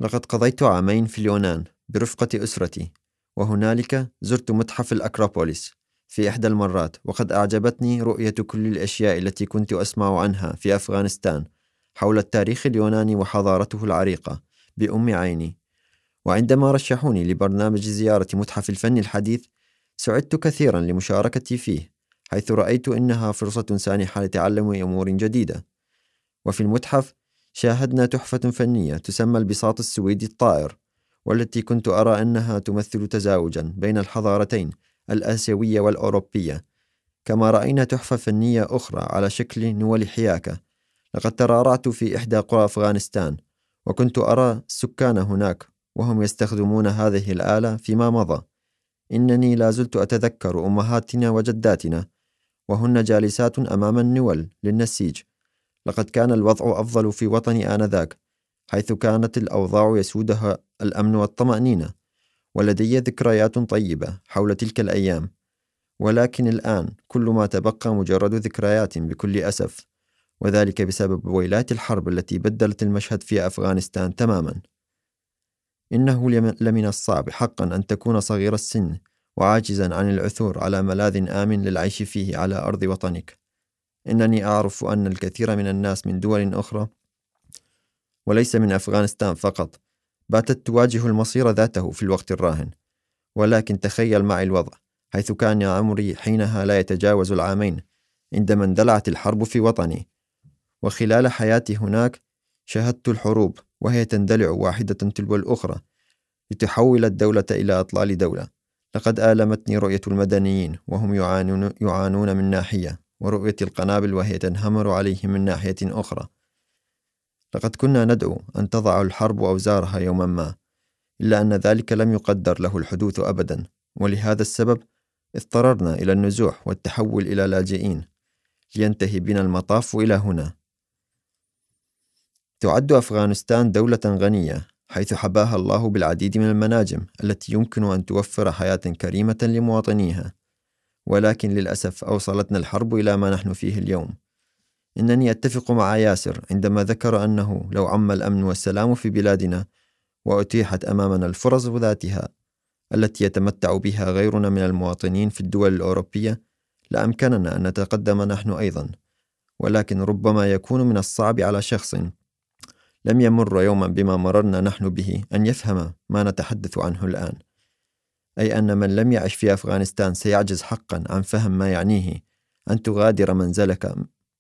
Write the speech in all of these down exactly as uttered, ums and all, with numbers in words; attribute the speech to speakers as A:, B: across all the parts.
A: لقد قضيت عامين في اليونان برفقة أسرتي، وهنالك زرت متحف الأكروبوليس في إحدى المرات، وقد أعجبتني رؤية كل الأشياء التي كنت أسمع عنها في أفغانستان حول التاريخ اليوناني وحضارته العريقة بأم عيني. وعندما رشحوني لبرنامج زيارة متحف الفن الحديث سعدت كثيرا لمشاركتي فيه، حيث رأيت إنها فرصة سانحة لتعلم أمور جديدة. وفي المتحف شاهدنا تحفة فنية تسمى البساط السويدي الطائر، والتي كنت أرى أنها تمثل تزاوجا بين الحضارتين الآسيوية والأوروبية. كما رأينا تحفة فنية أخرى على شكل نول حياكة. لقد ترعرعت في إحدى قرى أفغانستان، وكنت أرى السكان هناك وهم يستخدمون هذه الآلة فيما مضى. إنني لا زلت أتذكر أمهاتنا وجداتنا وهن جالسات أمام النول للنسيج. لقد كان الوضع أفضل في وطني آنذاك، حيث كانت الأوضاع يسودها الأمن والطمأنينة، ولدي ذكريات طيبة حول تلك الأيام. ولكن الآن كل ما تبقى مجرد ذكريات بكل أسف، وذلك بسبب ويلات الحرب التي بدلت المشهد في أفغانستان تماما. إنه لمن الصعب حقا أن تكون صغير السن وعاجزا عن العثور على ملاذ آمن للعيش فيه على أرض وطنك. إنني أعرف أن الكثير من الناس من دول أخرى وليس من أفغانستان فقط باتت تواجه المصير ذاته في الوقت الراهن. ولكن تخيل معي الوضع، حيث كان عمري حينها لا يتجاوز العامين عندما اندلعت الحرب في وطني، وخلال حياتي هناك شاهدت الحروب وهي تندلع واحدة تلو الأخرى لتحول الدولة إلى أطلال دولة. لقد آلمتني رؤية المدنيين وهم يعانون, يعانون من ناحية، ورؤية القنابل وهي تنهمر عليهم من ناحية أخرى. لقد كنا ندعو أن تضع الحرب أوزارها يوما ما، إلا أن ذلك لم يقدر له الحدوث أبدا، ولهذا السبب اضطررنا إلى النزوح والتحول إلى لاجئين، لينتهي بنا المطاف إلى هنا. تعد أفغانستان دولة غنية، حيث حباها الله بالعديد من المناجم التي يمكن أن توفر حياة كريمة لمواطنيها. ولكن للأسف أوصلتنا الحرب إلى ما نحن فيه اليوم. إنني أتفق مع ياسر عندما ذكر أنه لو عم الأمن والسلام في بلادنا وأتيحت أمامنا الفرص ذاتها التي يتمتع بها غيرنا من المواطنين في الدول الأوروبية لأمكننا أن نتقدم نحن أيضا. ولكن ربما يكون من الصعب على شخص لم يمر يوما بما مررنا نحن به أن يفهم ما نتحدث عنه الآن، أي أن من لم يعش في أفغانستان سيعجز حقا عن فهم ما يعنيه أن تغادر منزلك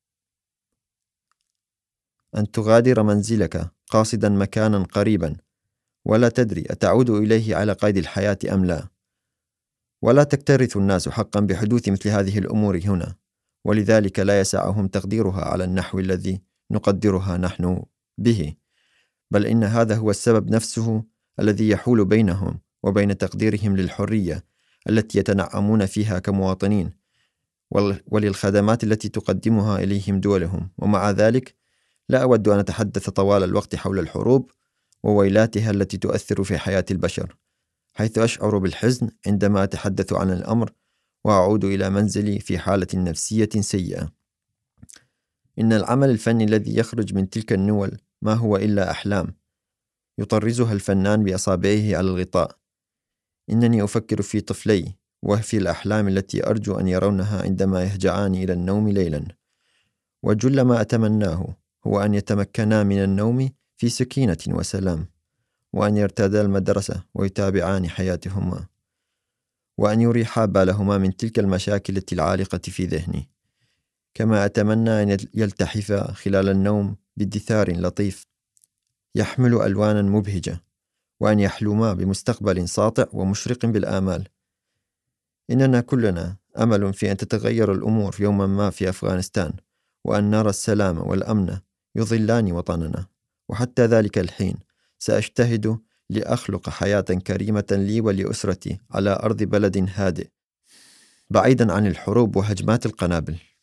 A: أن تغادر منزلك قاصدا مكانا قريبا ولا تدري أتعود إليه على قيد الحياة أم لا. ولا تكترث الناس حقا بحدوث مثل هذه الأمور هنا، ولذلك لا يسعهم تقديرها على النحو الذي نقدرها نحن به، بل إن هذا هو السبب نفسه الذي يحول بينهم وبين تقديرهم للحرية التي يتنعمون فيها كمواطنين، وللخدمات التي تقدمها إليهم دولهم. ومع ذلك لا أود أن أتحدث طوال الوقت حول الحروب وويلاتها التي تؤثر في حياة البشر، حيث أشعر بالحزن عندما أتحدث عن الأمر وأعود إلى منزلي في حالة نفسية سيئة. إن العمل الفني الذي يخرج من تلك النول ما هو إلا أحلام يطرزها الفنان بأصابعه على الغطاء. إنني أفكر في طفلي وفي الأحلام التي أرجو أن يرونها عندما يهجعان إلى النوم ليلا، وجل ما أتمناه هو أن يتمكنا من النوم في سكينة وسلام، وأن يرتادا المدرسة ويتابعان حياتهما، وأن يريحا بالهما من تلك المشاكل العالقة في ذهني. كما أتمنى أن يلتحفا خلال النوم بدثار لطيف يحمل ألوانا مبهجة، وأن يحلما بمستقبل ساطع ومشرق بالآمال. إننا كلنا أمل في أن تتغير الأمور يوما ما في أفغانستان، وأن نرى السلام والأمن يظلان وطننا. وحتى ذلك الحين سأجتهد لأخلق حياة كريمة لي ولأسرتي على أرض بلد هادئ، بعيدا عن الحروب وهجمات القنابل.